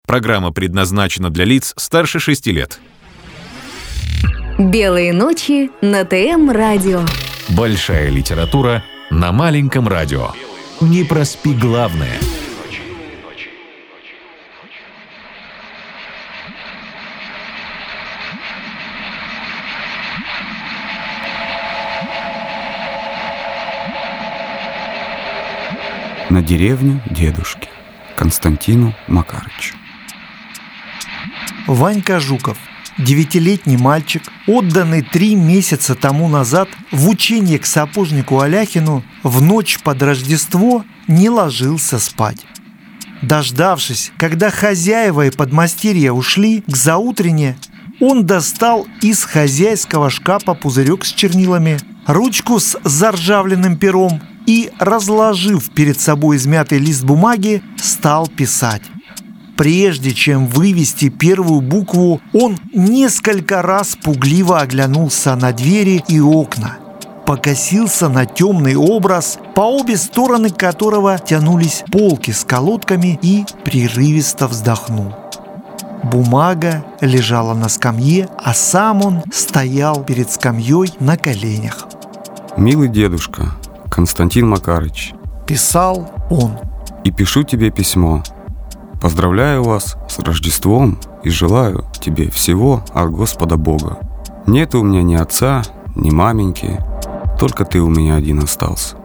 Программа предназначена для лиц старше 6 лет. «Белые ночи» на ТМ-радио. Большая литература на маленьком радио. Не проспи главное. На деревню дедушки Константину Макарычу. Ванька Жуков, 9-летний мальчик, отданный 3 месяца тому назад в учение к сапожнику Аляхину, в ночь под Рождество не ложился спать. Дождавшись, когда хозяева и подмастерья ушли к заутрене, он достал из хозяйского шкафа пузырек с чернилами, ручку с заржавленным пером и, разложив перед собой измятый лист бумаги, стал писать. Прежде чем вывести первую букву, он несколько раз пугливо оглянулся на двери и окна, покосился на темный образ, по обе стороны которого тянулись полки с колодками, и прерывисто вздохнул. Бумага лежала на скамье, а сам он стоял перед скамьей на коленях. «Милый дедушка Константин Макарыч», — писал он, — «и пишу тебе письмо. Поздравляю вас с Рождеством и желаю тебе всего от Господа Бога. Нет у меня ни отца, ни маменьки, только ты у меня один остался».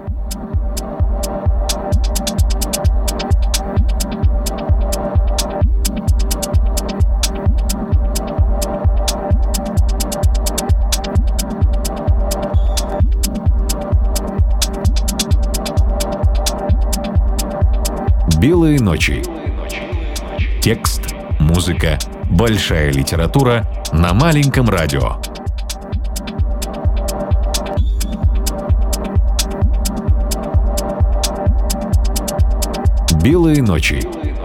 «Белые ночи». Текст, музыка, большая литература на маленьком радио. «Белые ночи».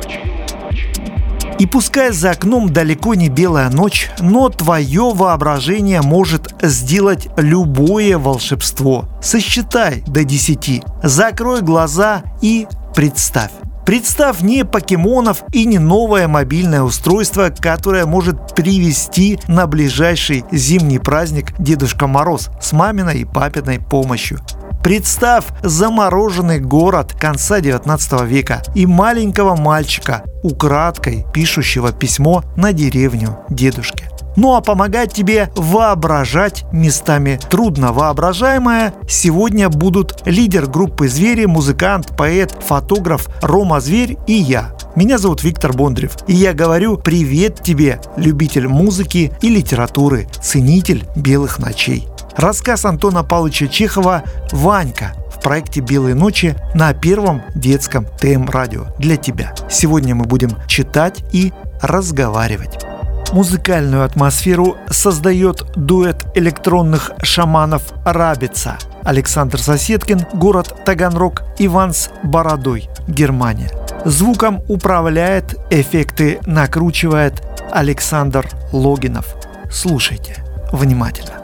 И пускай за окном далеко не белая ночь, но твое воображение может сделать любое волшебство. Сосчитай до 10, закрой глаза и представь. Представь не покемонов и не новое мобильное устройство, которое может привезти на ближайший зимний праздник Дедушка Мороз с маминой и папиной помощью. Представь замороженный город конца 19 века и маленького мальчика, украдкой пишущего письмо на деревню дедушки. Ну а помогать тебе воображать местами трудно воображаемое сегодня будут лидер группы «Звери», музыкант, поэт, фотограф Рома Зверь и я. Меня зовут Виктор Бондарев, и я говорю привет тебе, любитель музыки и литературы, ценитель белых ночей. Рассказ Антона Павловича Чехова «Ванька» в проекте «Белые ночи» на первом детском ТМ-радио для тебя. Сегодня мы будем читать и разговаривать. Музыкальную атмосферу создает дуэт электронных шаманов «Рабица». Александр Соседкин, город Таганрог, Иван с бородой, Германия. Звуком управляет, эффекты накручивает Александр Логинов. Слушайте внимательно.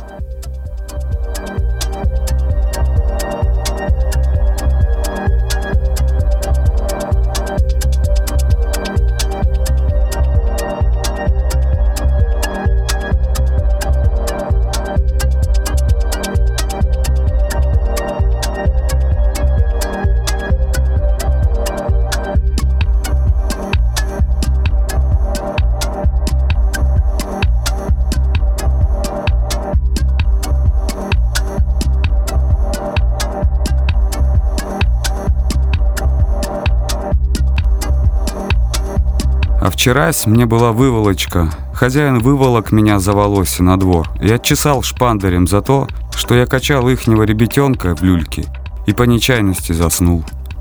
А вчерась мне была выволочка. Хозяин выволок меня за волосы на двор и отчесал шпандарем за то, что я качал ихнего ребятенка в люльке и по нечаянности заснул.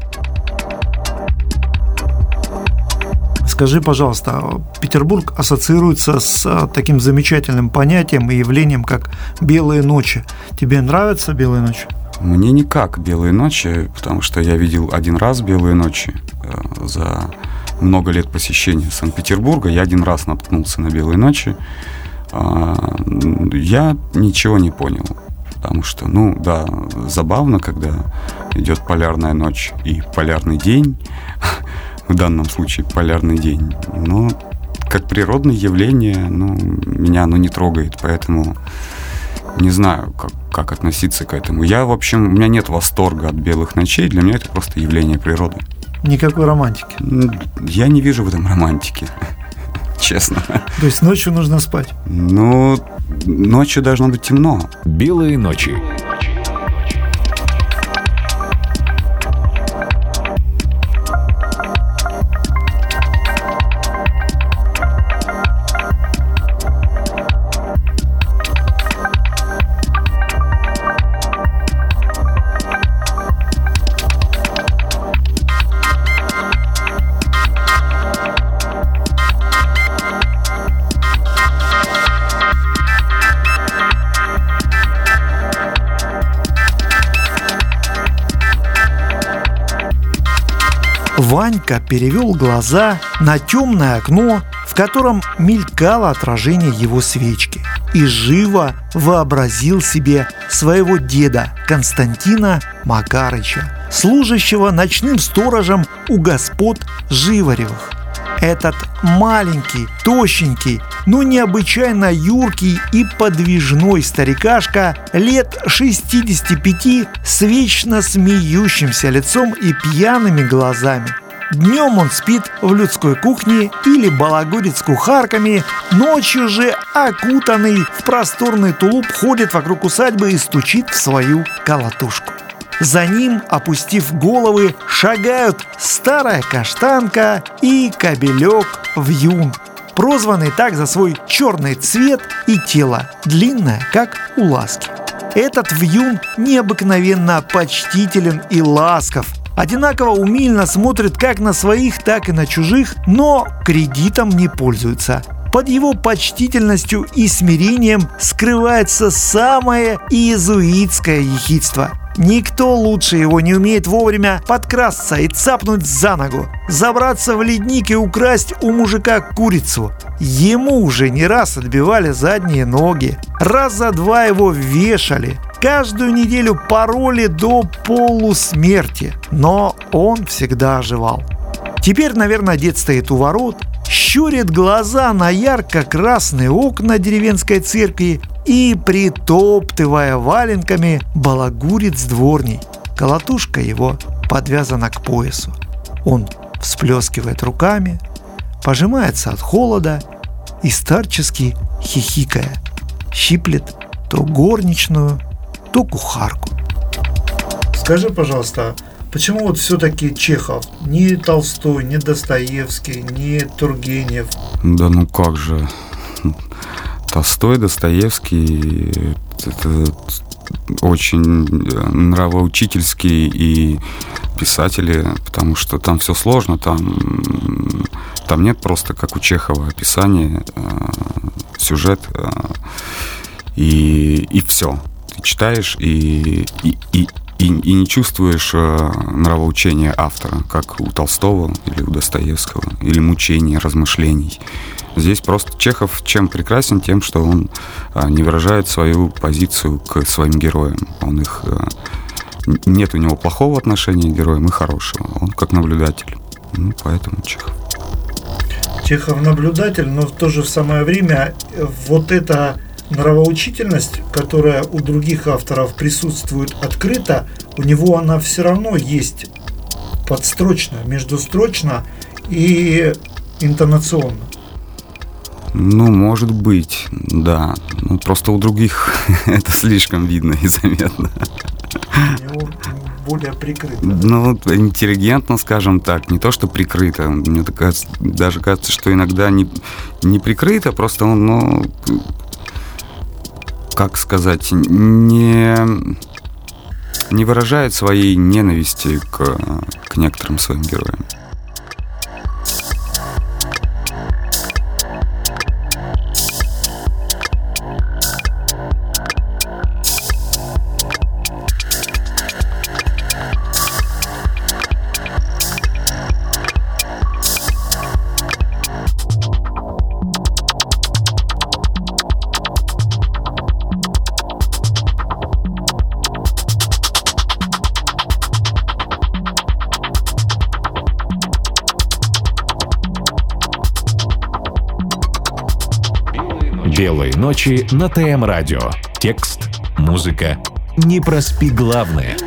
Скажи, пожалуйста, Петербург ассоциируется с таким замечательным понятием и явлением, как «белые ночи». Тебе нравятся белые ночи? Мне никак белые ночи, потому что я видел один раз белые ночи за много лет посещения Санкт-Петербурга. Я один раз наткнулся на белые ночи. Я ничего не понял. Потому что, забавно, когда идет полярная ночь и полярный день. в данном случае полярный день. Но как природное явление, меня оно не трогает, поэтому не знаю, как относиться к этому. У меня нет восторга от белых ночей, для меня это просто явление природы. Никакой романтики? Я не вижу в этом романтики, честно. То есть ночью нужно спать? Ночью должно быть темно. Белые ночи. Ванька перевел глаза на темное окно, в котором мелькало отражение его свечки, и живо вообразил себе своего деда Константина Макарыча, служащего ночным сторожем у господ Живаревых. Этот маленький, тощенький, но необычайно юркий и подвижной старикашка лет 65 с вечно смеющимся лицом и пьяными глазами. Днем он спит в людской кухне или балагурит с кухарками, ночью же, окутанный в просторный тулуп, ходит вокруг усадьбы и стучит в свою колотушку. За ним, опустив головы, шагают старая каштанка и кобелек Вьюн, прозванный так за свой черный цвет и тело, длинное, как у ласки. Этот Вьюн необыкновенно почтителен и ласков, одинаково умильно смотрит как на своих, так и на чужих, но кредитом не пользуется. Под его почтительностью и смирением скрывается самое иезуитское ехидство. Никто лучше его не умеет вовремя подкрасться и цапнуть за ногу, забраться в ледник и украсть у мужика курицу. Ему уже не раз отбивали задние ноги, раз за два его вешали, каждую неделю пороли до полусмерти, но он всегда оживал. Теперь, наверное, дед стоит у ворот, щурит глаза на ярко-красные окна деревенской церкви и, притоптывая валенками, балагурит с дворней. Колотушка его подвязана к поясу. Он всплескивает руками, пожимается от холода и старчески хихикая щиплет то горничную, то кухарку. Скажи, пожалуйста, почему вот все-таки Чехов? Ни Толстой, ни Достоевский, ни Тургенев. Да ну как же. Толстой, Достоевский – это очень нравоучительские и писатели, потому что там все сложно, там нет просто, как у Чехова, описание, сюжет и все. Ты читаешь и не чувствуешь нравоучения автора, как у Толстого или у Достоевского, или мучения, размышлений. Здесь просто Чехов чем прекрасен? Тем, что он не выражает свою позицию к своим героям. Нет у него плохого отношения к героям и хорошего. Он как наблюдатель. Поэтому Чехов. Чехов наблюдатель, но в то же самое время вот эта нравоучительность, которая у других авторов присутствует открыто, у него она все равно есть подстрочно, междустрочно и интонационно. Может быть, да. Просто у других это слишком видно и заметно. У него более прикрыто. Интеллигентно, скажем так. Не то, что прикрыто. Мне даже кажется, что иногда не прикрыто, просто он, как сказать, не выражает своей ненависти к некоторым своим героям. Белые ночи на ТМ-радио. Текст, музыка. Не проспи главное.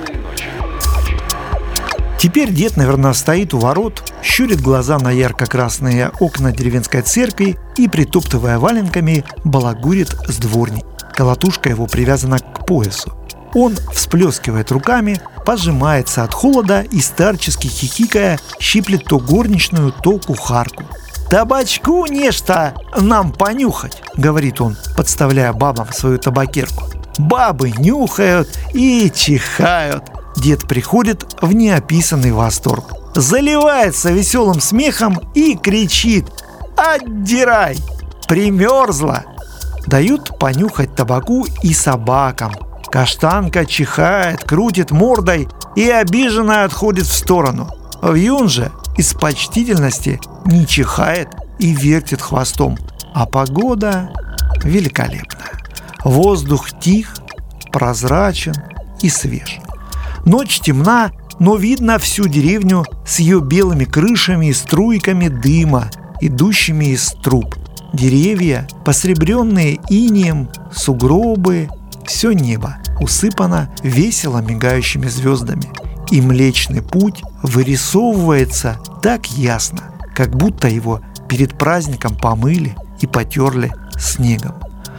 Теперь дед, наверное, стоит у ворот, щурит глаза на ярко-красные окна деревенской церкви и, притоптывая валенками, балагурит с дворней. Колотушка его привязана к поясу. Он всплескивает руками, пожимается от холода и, старчески хихикая, щиплет то горничную, то кухарку. «Табачку нечто нам понюхать», — говорит он, подставляя бабам свою табакерку. Бабы нюхают и чихают. Дед приходит в неописанный восторг, заливается веселым смехом и кричит: «Отдирай! Примерзла!» Дают понюхать табаку и собакам. Каштанка чихает, крутит мордой и обиженно отходит в сторону. Вьюн же из почтительности не чихает и вертит хвостом. А погода великолепная. Воздух тих, прозрачен и свеж. Ночь темна, но видно всю деревню с ее белыми крышами и струйками дыма, идущими из труб. Деревья, посребренные инеем, сугробы, все небо усыпано весело мигающими звездами. И Млечный Путь вырисовывается так ясно, как будто его перед праздником помыли и потерли снегом.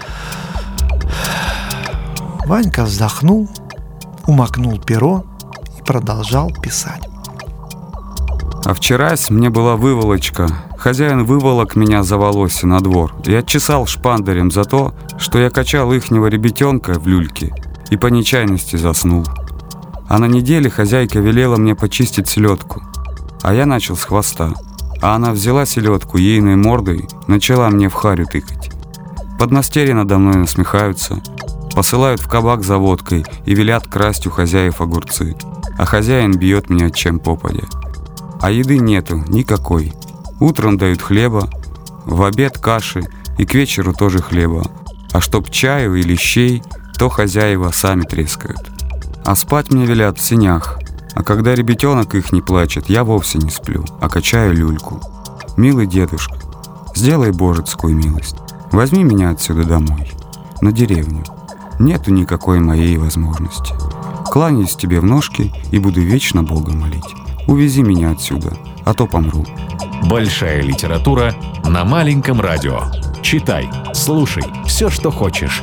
Ванька вздохнул, умокнул перо и продолжал писать. А вчерась мне была выволочка. Хозяин выволок меня за волосы на двор и отчесал шпандарем за то, что я качал ихнего ребятенка в люльке и по нечаянности заснул. А на неделе хозяйка велела мне почистить селедку, а я начал с хвоста. А она взяла селедку ейной мордой, начала мне в харю тыкать. Подмастерья надо мной насмехаются, посылают в кабак за водкой и велят красть у хозяев огурцы, а хозяин бьет меня чем попадя. А еды нету никакой. Утром дают хлеба, в обед каши и к вечеру тоже хлеба. А чтоб чаю или щей, то хозяева сами трескают. А спать мне велят в сенях. А когда ребятенок их не плачет, я вовсе не сплю, а качаю люльку. Милый дедушка, сделай божецкую милость. Возьми меня отсюда домой, на деревню. Нету никакой моей возможности. Кланяюсь тебе в ножки и буду вечно Бога молить. Увези меня отсюда, а то помру. Большая литература на маленьком радио. Читай, слушай, все, что хочешь.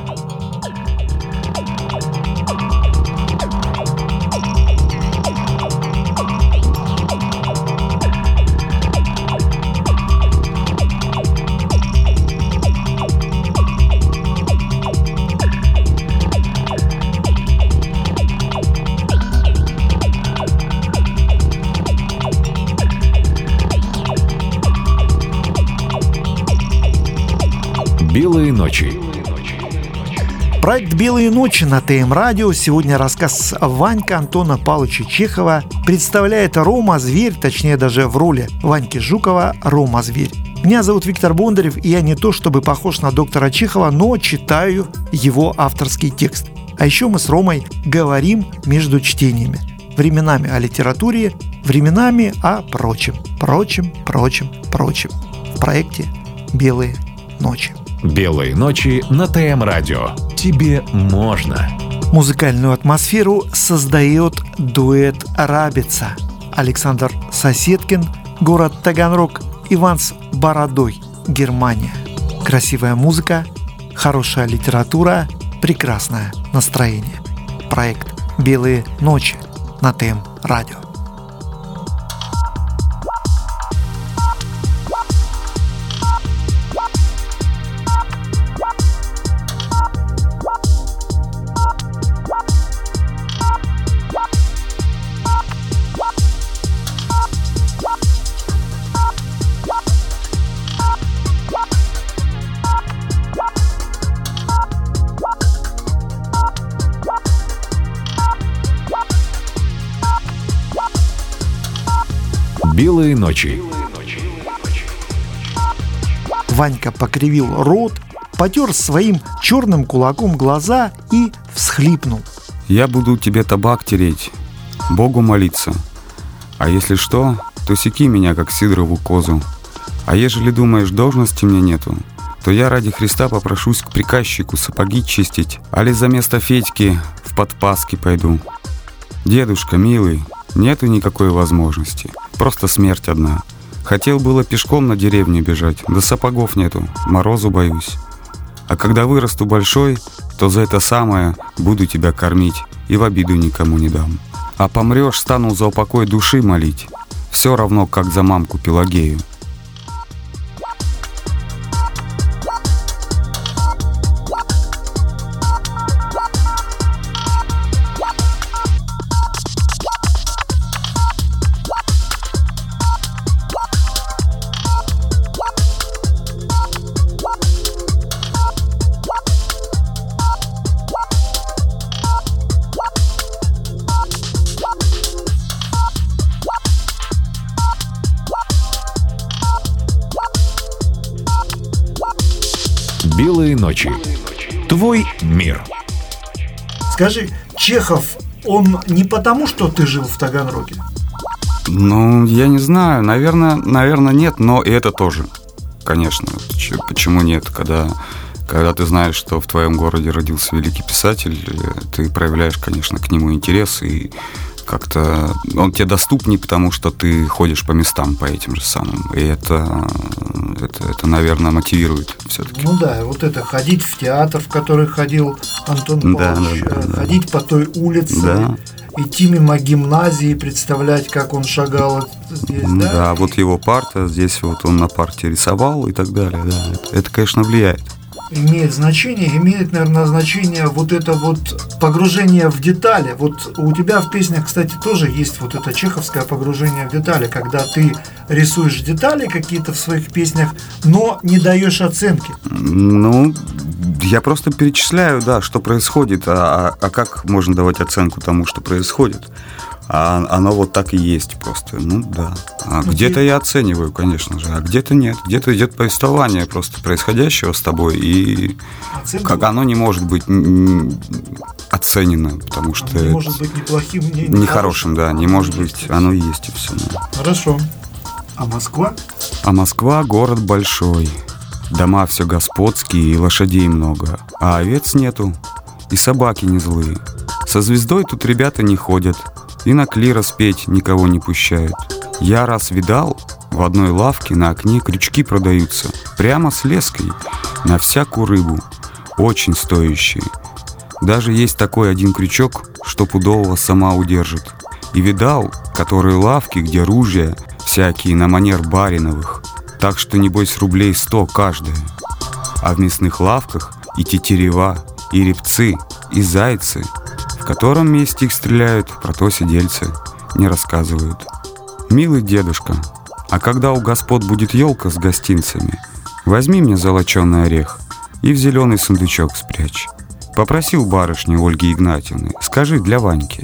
Белые ночи. Проект «Белые ночи» на ТМ-радио. Сегодня рассказ Ванька Антона Павловича Чехова представляет Рома Зверь, точнее даже в роли Ваньки Жукова Рома Зверь. Меня зовут Виктор Бондарев, и я не то чтобы похож на доктора Чехова, но читаю его авторский текст. А еще мы с Ромой говорим между чтениями. Временами о литературе, временами о прочем. В проекте «Белые ночи». Белые ночи на ТМ-радио. Тебе можно. Музыкальную атмосферу создает дуэт «Рабица». Александр Соседкин, город Таганрог, Иван с бородой, Германия. Красивая музыка, хорошая литература, прекрасное настроение. Проект «Белые ночи» на ТМ-радио. Белые ночи. Ванька покривил рот, потер своим черным кулаком глаза и всхлипнул. Я буду тебе табак тереть, Богу молиться. А если что, то секи меня, как Сидорову козу. А ежели думаешь, должности мне нету, то я ради Христа попрошусь к приказчику сапоги чистить, али за место Федьки в подпаски пойду. Дедушка, милый, нету никакой возможности, просто смерть одна. Хотел было пешком на деревню бежать, да сапогов нету, морозу боюсь. А когда вырасту большой, то за это самое буду тебя кормить и в обиду никому не дам. А помрешь, стану за упокой души молить, все равно, как за мамку Пелагею. «Белые ночи». Твой мир. Скажи, Чехов, он не потому, что ты жил в Таганроге? Ну, я не знаю, наверное, нет, но и это тоже, конечно. Почему нет? Когда ты знаешь, что в твоем городе родился великий писатель, ты проявляешь, конечно, к нему интерес, и как-то он тебе доступнее, потому что ты ходишь по местам, по этим же самым. И это наверное, мотивирует все-таки. Ну да, вот это ходить в театр, в который ходил Антон Павлович, ходить по той улице, идти мимо гимназии, представлять, как он шагал здесь, да? Да, вот его парта, здесь вот он на парте рисовал и так далее. Да. Это, конечно, влияет. Имеет, наверное, значение вот это вот погружение в детали. Вот у тебя в песнях, кстати, тоже есть вот это чеховское погружение в детали, когда ты рисуешь детали какие-то в своих песнях, но не даешь оценки. Ну, я просто перечисляю, да, что происходит, а как можно давать оценку тому, что происходит? А оно вот так и есть просто, ну да. А где-то я оцениваю, конечно же, а где-то нет. Где-то идет повествование просто происходящего с тобой, и как оно не может быть оценено, потому что не может быть ни плохим, ни хорошим, да, не может быть, оно и есть, и все. Да. Хорошо. А Москва? А Москва город большой. Дома все господские, и лошадей много, а овец нету, и собаки не злые. Со звездой тут ребята не ходят, и на клирос петь никого не пущают. Я раз видал, в одной лавке на окне крючки продаются, прямо с леской, на всякую рыбу, очень стоящие. Даже есть такой один крючок, что пудового сама удержит. И видал, которые лавки, где ружья всякие на манер бариновых, так что небось рублей 100 каждая. А в мясных лавках и тетерева, и репцы, и зайцы. В котором месте их стреляют, про то сидельцы не рассказывают. Милый дедушка, а когда у господ будет елка с гостинцами, возьми мне золоченый орех и в зеленый сундучок спрячь. Попросил барышню Ольги Игнатьевны, скажи для Ваньки.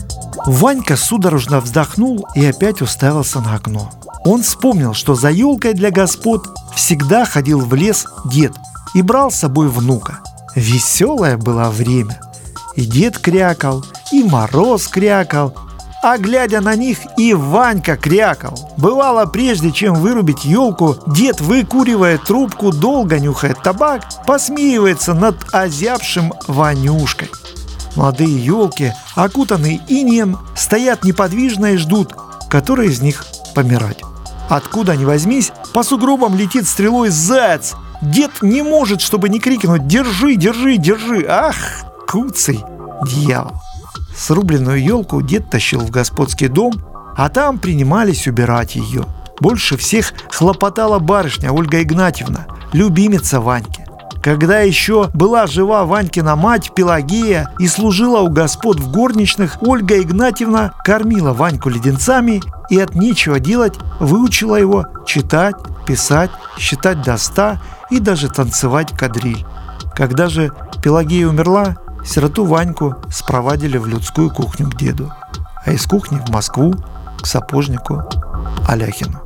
Ванька судорожно вздохнул и опять уставился на окно. Он вспомнил, что за елкой для господ всегда ходил в лес дед и брал с собой внука. Веселое было время. И дед крякал, и Мороз крякал, а глядя на них, и Ванька крякал. Бывало, прежде чем вырубить елку, дед, выкуривая трубку, долго нюхает табак, посмеивается над озябшим Ванюшкой. Молодые елки, окутанные инеем, стоят неподвижно и ждут, который из них помирать. Откуда ни возьмись, по сугробам летит стрелой заяц. Дед не может, чтобы не крикнуть «Держи, держи, держи!» Ах, куцый дьявол! Срубленную елку дед тащил в господский дом, а там принимались убирать ее. Больше всех хлопотала барышня Ольга Игнатьевна, любимица Ваньки. Когда еще была жива Ванькина мать Пелагея и служила у господ в горничных, Ольга Игнатьевна кормила Ваньку леденцами и от нечего делать выучила его читать, писать, считать до 100 и даже танцевать кадриль. Когда же Пелагея умерла, сироту Ваньку спровадили в людскую кухню к деду, а из кухни в Москву к сапожнику Аляхину.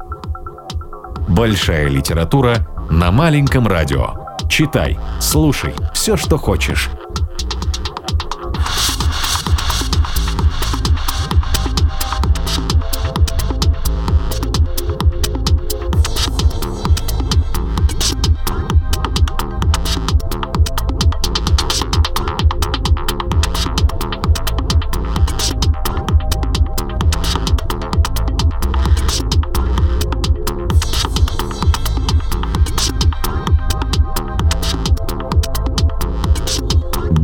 Большая литература на маленьком радио. Читай, слушай, все, что хочешь.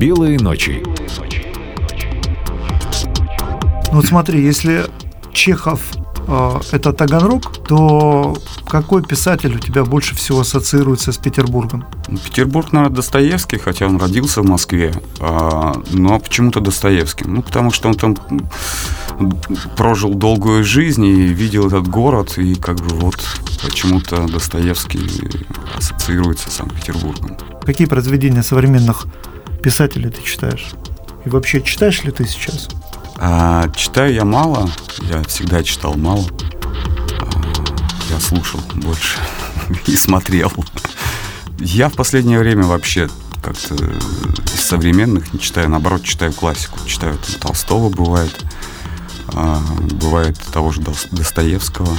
«Белые ночи». Ну вот смотри, если Чехов это Таганрог, то какой писатель у тебя больше всего ассоциируется с Петербургом? Петербург, наверное, Достоевский, хотя он родился в Москве, но почему-то Достоевский. Ну, потому что он там прожил долгую жизнь и видел этот город, и как бы вот почему-то Достоевский ассоциируется с Санкт-Петербургом. Какие произведения современных писателей ты читаешь? И вообще читаешь ли ты сейчас? Читаю я мало, я всегда читал мало. Я слушал больше и смотрел. Я в последнее время вообще как-то из современных не читаю, наоборот, читаю классику. Читаю там Толстого, бывает того же Достоевского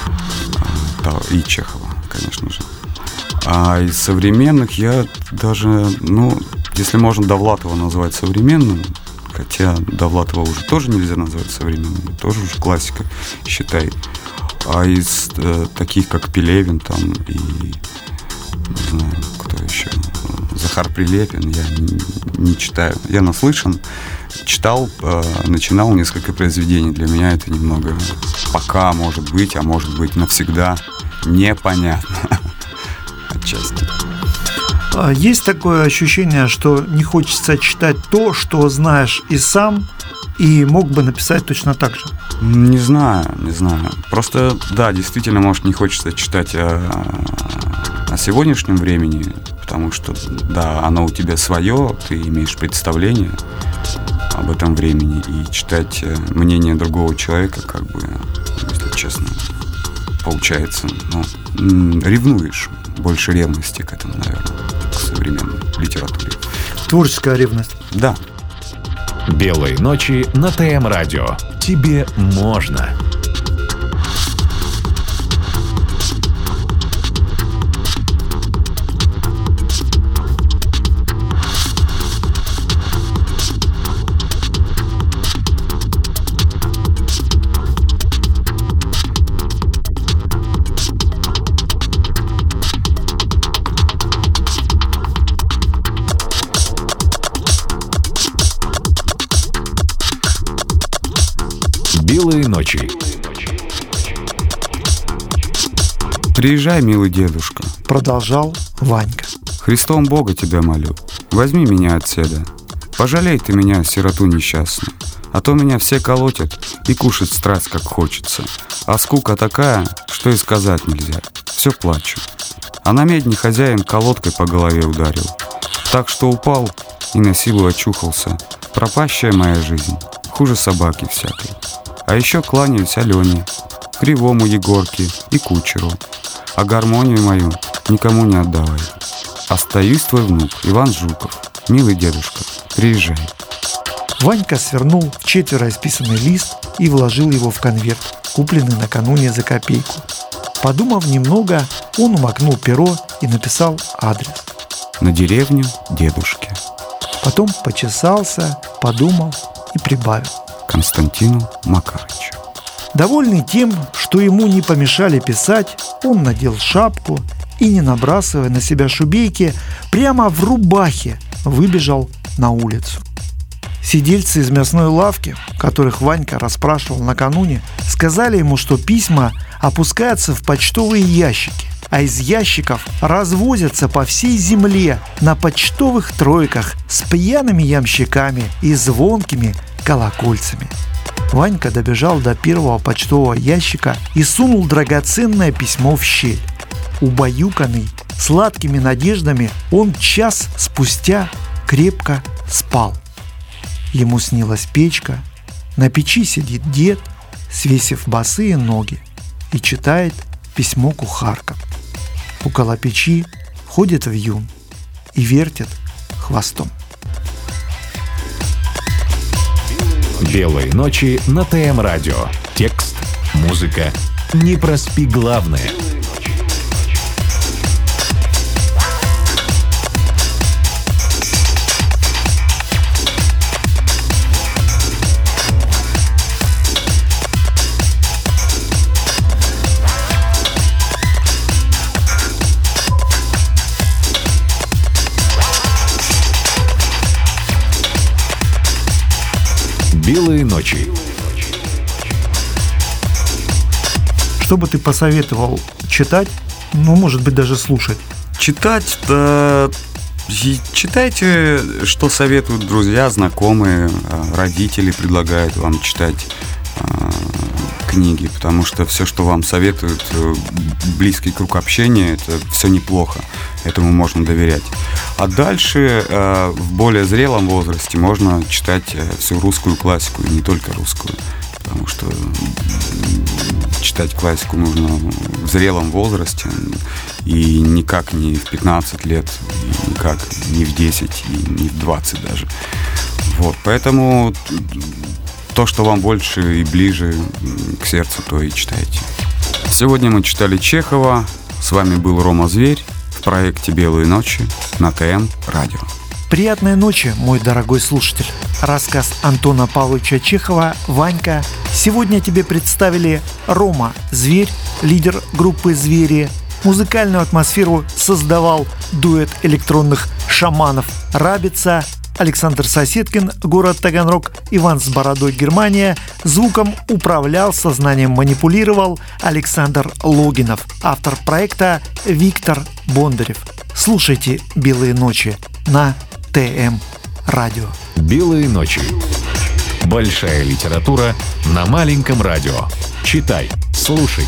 и Чехова, конечно же. А из современных я даже, если можно Довлатова назвать современным, хотя Довлатова уже тоже нельзя назвать современным, тоже уже классика, считай. А из таких, как Пелевин там и, не знаю, кто еще, Захар Прилепин, я не читаю. Я наслышан, читал, начинал несколько произведений. Для меня это немного пока может быть, а может быть навсегда непонятно отчасти. Есть такое ощущение, что не хочется читать то, что знаешь и сам, и мог бы написать точно так же? Не знаю. Просто, да, действительно, может, не хочется читать о сегодняшнем времени, потому что, да, оно у тебя свое, ты имеешь представление об этом времени, и читать мнение другого человека, как бы, если честно, получается, ревнуешь. Больше ревности к этому, наверное, к современной литературе. Творческая ревность. Да. «Белые ночи» на ТМ-радио. Тебе можно. «Белые ночи». Приезжай, милый дедушка. Продолжал Ванька. Христом Бога тебя молю, возьми меня отседа. Пожалей ты меня, сироту несчастную, а то меня все колотят и кушать страсть как хочется. А скука такая, что и сказать нельзя. Все плачу. А на медне хозяин колодкой по голове ударил. Так что упал и на силу очухался. Пропащая моя жизнь, хуже собаки всякой. А еще кланяюсь Алене, Кривому Егорке и кучеру. А гармонию мою никому не отдавай. Остаюсь твой внук, Иван Жуков. Милый дедушка, приезжай. Ванька свернул в 4 исписанный лист и вложил его в конверт, купленный накануне за копейку. Подумав немного, он умокнул перо и написал адрес. На деревню дедушки. Потом почесался, подумал и прибавил. Константину Макарычу. Довольный тем, что ему не помешали писать, он надел шапку и, не набрасывая на себя шубейки, прямо в рубахе выбежал на улицу. Сидельцы из мясной лавки, которых Ванька расспрашивал накануне, сказали ему, что письма опускаются в почтовые ящики, а из ящиков развозятся по всей земле на почтовых тройках с пьяными ямщиками и звонкими колокольцами. Ванька добежал до первого почтового ящика и сунул драгоценное письмо в щель. Убаюканный сладкими надеждами, он час спустя крепко спал. Ему снилась печка, на печи сидит дед, свесив босые ноги, и читает письмо кухарка. Около печи ходит вьюн и вертит хвостом. «Белые ночи» на ТМ-радио. Текст, музыка. Не проспи главное. «Белые ночи». Что бы ты посоветовал читать, может быть, даже слушать? Читать, да, читайте, что советуют друзья, знакомые, родители предлагают вам читать книги, потому что все, что вам советуют, близкий круг общения, это все неплохо, этому можно доверять. А дальше, в более зрелом возрасте, можно читать всю русскую классику, и не только русскую, потому что читать классику нужно в зрелом возрасте, и никак не в 15 лет, и никак не в 10, и не в 20 даже. Вот, поэтому то, что вам больше и ближе к сердцу, то и читайте. Сегодня мы читали Чехова. С вами был Рома Зверь в проекте «Белые ночи» на ТМ Радио. Приятной ночи, мой дорогой слушатель. Рассказ Антона Павловича Чехова «Ванька». Сегодня тебе представили Рома Зверь, лидер группы «Звери». Музыкальную атмосферу создавал дуэт электронных шаманов «Рабица», Александр Соседкин, город Таганрог, Иван с бородой, Германия. Звуком управлял, сознанием манипулировал Александр Логинов. Автор проекта Виктор Бондарев. Слушайте «Белые ночи» на ТМ Радио. «Белые ночи». Большая литература на маленьком радио. Читай, слушай.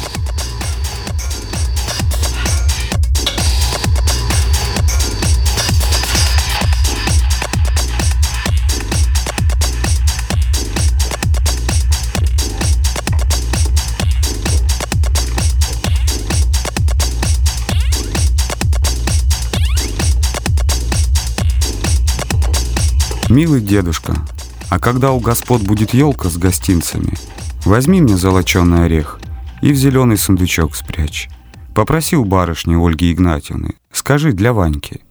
Милый дедушка, а когда у господ будет елка с гостинцами, возьми мне золоченый орех и в зеленый сундучок спрячь. Попроси у барышни Ольги Игнатьевны, скажи для Ваньки.